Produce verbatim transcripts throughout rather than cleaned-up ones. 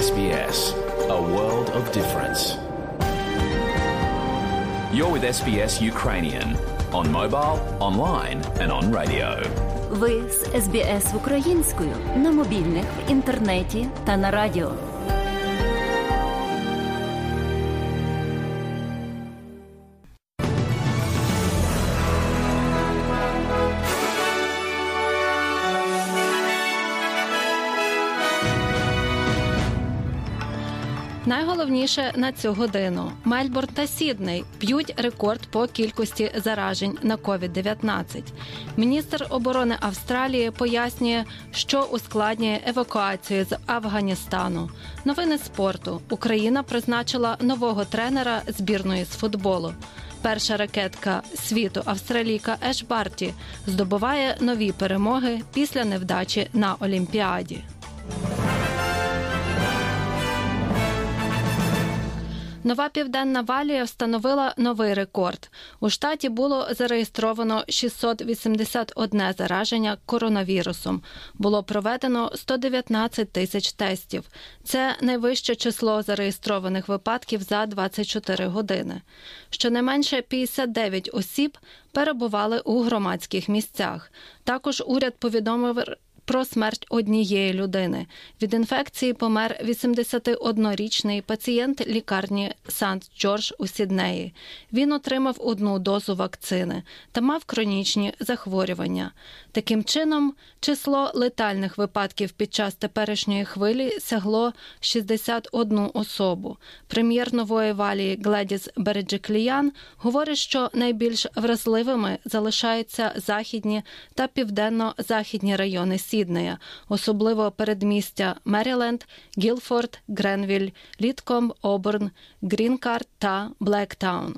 Ес Бі Ес. A world of difference. You're with Ес Бі Ес Ukrainian on mobile, online and on radio. Ви з Ес Бі Ес українською на мобільних, в інтернеті та на радіо. Найголовніше на цю годину. Мельбурн та Сідней б'ють рекорд по кількості заражень на ковід дев'ятнадцять. Міністр оборони Австралії пояснює, що ускладнює евакуацію з Афганістану. Новини спорту. Україна призначила нового тренера збірної з футболу. Перша ракетка світу, австралійка Еш Барті, здобуває нові перемоги після невдачі на Олімпіаді. Нова Південна Валія встановила новий рекорд. У штаті було зареєстровано шістсот вісімдесят одне зараження коронавірусом. Було проведено сто дев'ятнадцять тисяч тестів. Це найвище число зареєстрованих випадків за двадцять чотири години. Щонайменше п'ятдесят дев'ять осіб перебували у громадських місцях. Також уряд повідомив про смерть однієї людини. Від інфекції помер вісімдесятиоднорічний пацієнт лікарні Сант-Джордж у Сіднеї. Він отримав одну дозу вакцини та мав хронічні захворювання. Таким чином, число летальних випадків під час теперішньої хвилі сягло шістдесят одну особу. Прем'єр Нової Валії Гледіс Береджікліян говорить, що найбільш вразливими залишаються західні та південно-західні райони Сіднея, особливо передмістя Меріленд, Гілфорд, Гренвіль, Літкомб, Оберн, Грінкард та Блектаун.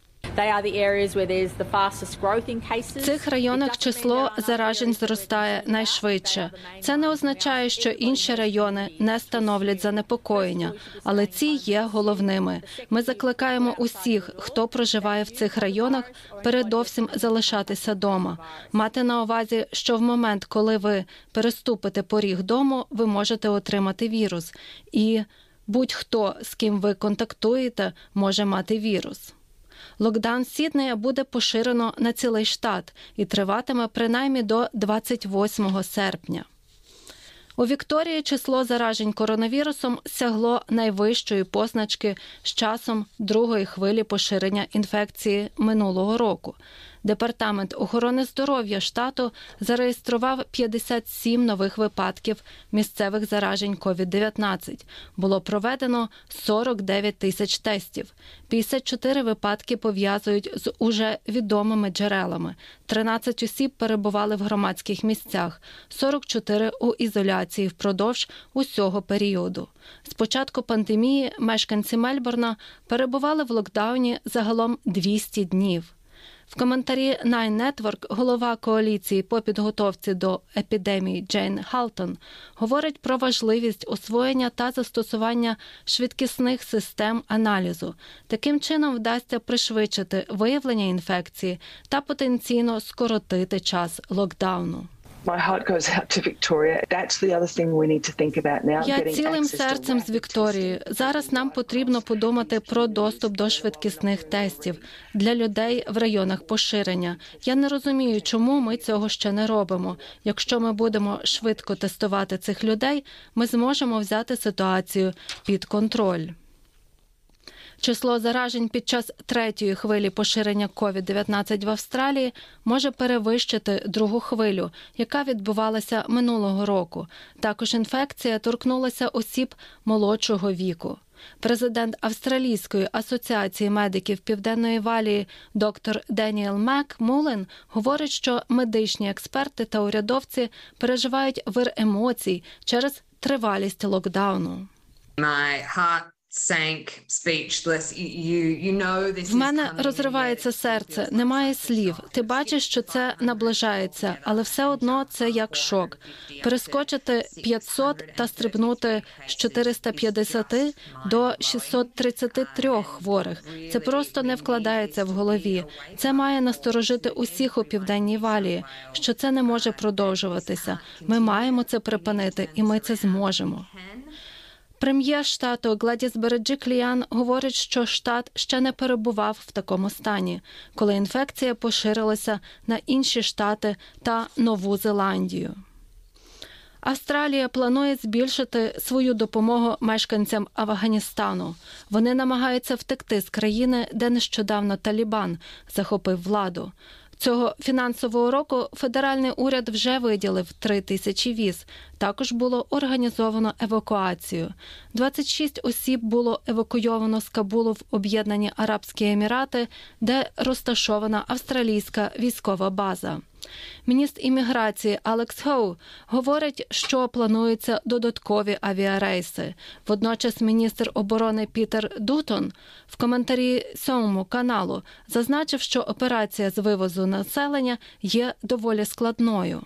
В цих районах число заражень зростає найшвидше. Це не означає, що інші райони не становлять занепокоєння, але ці є головними. Ми закликаємо усіх, хто проживає в цих районах, передовсім залишатися дома. Мати на увазі, що в момент, коли ви переступите поріг дому, ви можете отримати вірус. І будь-хто, з ким ви контактуєте, може мати вірус. Локдаун Сіднея буде поширено на цілий штат і триватиме принаймні до двадцять восьмого серпня. У Вікторії число заражень коронавірусом сягло найвищої позначки з часом другої хвилі поширення інфекції минулого року. Департамент охорони здоров'я штату зареєстрував п'ятдесят сім нових випадків місцевих заражень ковід дев'ятнадцять. Було проведено сорок дев'ять тисяч тестів. п'ятдесят чотири випадки пов'язують з уже відомими джерелами. тринадцять осіб перебували в громадських місцях, сорок чотири у ізоляції впродовж усього періоду. З початку пандемії мешканці Мельбурна перебували в локдауні загалом двісті днів. В коментарі Nine Network голова коаліції по підготовці до епідемії Джейн Халтон говорить про важливість освоєння та застосування швидкісних систем аналізу. Таким чином вдасться пришвидшити виявлення інфекції та потенційно скоротити час локдауну. Я цілим серцем з Вікторії. Зараз нам потрібно подумати про доступ до швидкісних тестів для людей в районах поширення. Я не розумію, чому ми цього ще не робимо. Якщо ми будемо швидко тестувати цих людей, ми зможемо взяти ситуацію під контроль. Число заражень під час третьої хвилі поширення ковід дев'ятнадцять в Австралії може перевищити другу хвилю, яка відбувалася минулого року. Також інфекція торкнулася осіб молодшого віку. Президент Австралійської асоціації медиків Південної Валії доктор Деніел Мак Мулен говорить, що медичні експерти та урядовці переживають вир емоцій через тривалість локдауну. My heart В мене розривається серце, немає слів. Ти бачиш, що це наближається, але все одно це як шок. Перескочити п'ятсот та стрибнути з чотириста п'ятдесят до шістсот тридцять три хворих. Це просто не вкладається в голові. Це має насторожити усіх у Південній Валії, що це не може продовжуватися. Ми маємо це припинити, і ми це зможемо. Прем'єр штату Гладіс Береджікліан говорить, що штат ще не перебував в такому стані, коли інфекція поширилася на інші штати та Нову Зеландію. Австралія планує збільшити свою допомогу мешканцям Афганістану. Вони намагаються втекти з країни, де нещодавно Талібан захопив владу. Цього фінансового року федеральний уряд вже виділив три тисячі віз. Також було організовано евакуацію. двадцять шість осіб було евакуйовано з Кабулу в Об'єднані Арабські Емірати, де розташована австралійська військова база. Міністр імміграції Алекс Хоу говорить, що плануються додаткові авіарейси. Водночас міністр оборони Пітер Дутон в коментарі сьомому каналу зазначив, що операція з вивозу населення є доволі складною.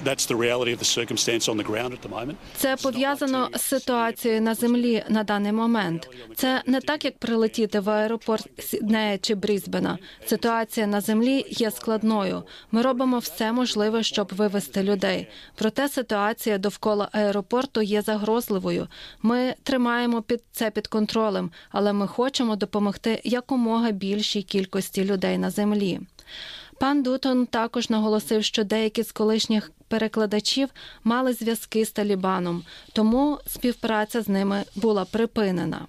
Це пов'язано з ситуацією на землі на даний момент. Це не так, як прилетіти в аеропорт Сіднея чи Брізбена. Ситуація на землі є складною. Ми робимо все можливе, щоб вивезти людей. Проте ситуація довкола аеропорту є загрозливою. Ми тримаємо під це під контролем, але ми хочемо допомогти якомога більшій кількості людей на землі. Пан Дутон також наголосив, що деякі з колишніх перекладачів мали зв'язки з Талібаном, тому співпраця з ними була припинена.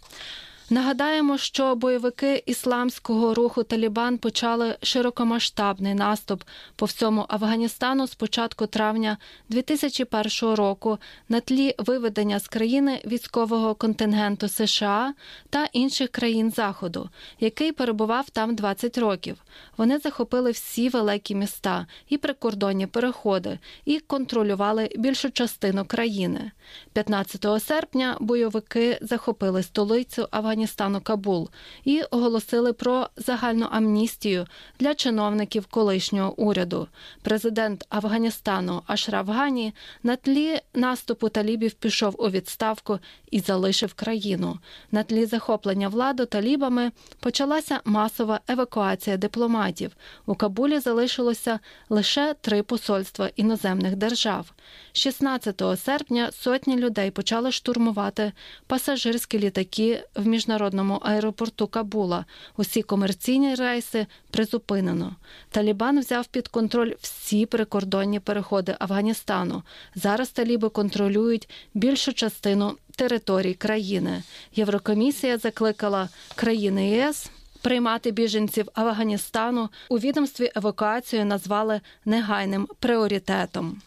Нагадаємо, що бойовики ісламського руху Талібан почали широкомасштабний наступ по всьому Афганістану з початку травня дві тисячі першого року на тлі виведення з країни військового контингенту США та інших країн Заходу, який перебував там двадцять років. Вони захопили всі великі міста і прикордонні переходи і контролювали більшу частину країни. п'ятнадцятого серпня бойовики захопили столицю Афганістану Афганістану Кабул і оголосили про загальну амністію для чиновників колишнього уряду. Президент Афганістану Ашраф Гані на тлі наступу талібів пішов у відставку і залишив країну. На тлі захоплення влади талібами почалася масова евакуація дипломатів. У Кабулі залишилося лише три посольства іноземних держав. шістнадцятого серпня сотні людей почали штурмувати пасажирські літаки в міжнародному аеропорту Кабула. Усі комерційні рейси призупинено. Талібан взяв під контроль всі прикордонні переходи Афганістану. Зараз таліби контролюють більшу частину територій країни. Єврокомісія закликала країни ЄС приймати біженців Афганістану. У відомстві евакуацію назвали негайним пріоритетом.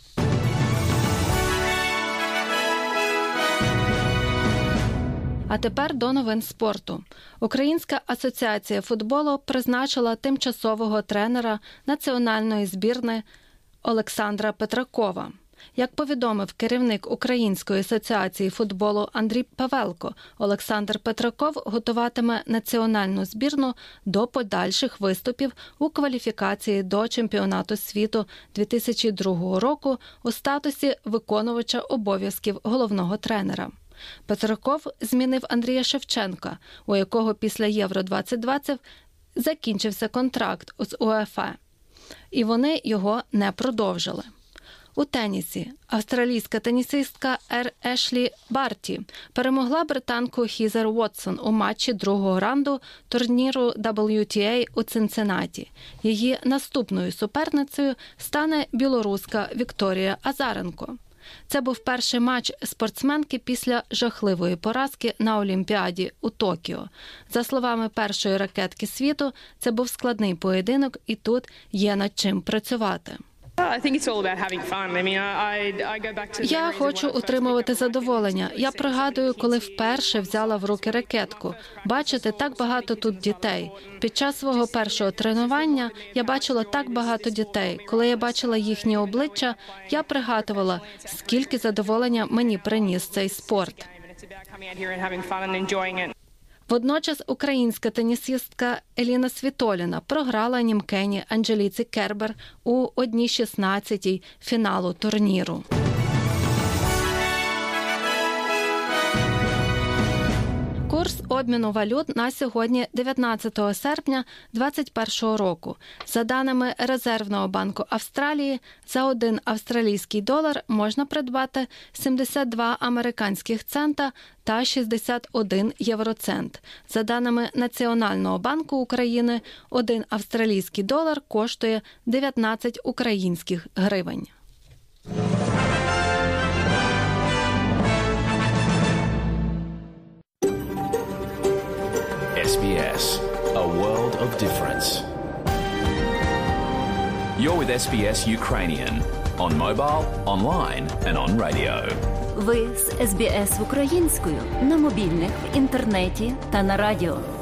А тепер до новин спорту. Українська асоціація футболу призначила тимчасового тренера національної збірної Олександра Петракова. Як повідомив керівник Української асоціації футболу Андрій Павелко, Олександр Петраков готуватиме національну збірну до подальших виступів у кваліфікації до чемпіонату світу дві тисячі другого року у статусі виконувача обов'язків головного тренера. Петраков змінив Андрія Шевченка, у якого після Євро двадцять двадцять закінчився контракт з УЄФА, і вони його не продовжили. У тенісі австралійська тенісистка Ер Ешлі Барті перемогла британку Хізер Уотсон у матчі другого раунду турніру дабл ю ті ей у Цинциннаті. Її наступною суперницею стане білоруска Вікторія Азаренко. Це був перший матч спортсменки після жахливої поразки на Олімпіаді у Токіо. За словами першої ракетки світу, це був складний поєдинок, і тут є над чим працювати. Я хочу отримувати задоволення. Я пригадую, коли вперше взяла в руки ракетку. Бачите, так багато тут дітей. Під час свого першого тренування я бачила так багато дітей. Коли я бачила їхні обличчя, я пригадувала, скільки задоволення мені приніс цей спорт. Водночас українська тенісистка Еліна Світоліна програла німкені Анжеліці Кербер у одній шістнадцятій фіналу турніру. Курс обміну валют на сьогодні, дев'ятнадцятого серпня двадцять першого року. За даними Резервного банку Австралії, за один австралійський долар можна придбати сімдесят два американських цента та шістдесят один євроцент. За даними Національного банку України, один австралійський долар коштує дев'ятнадцять українських гривень. ес бі ес. A world of difference. You're with ес бі ес Ukrainian on mobile, online and on radio. Ви з ес бі ес українською на мобільних, в інтернеті та на радіо.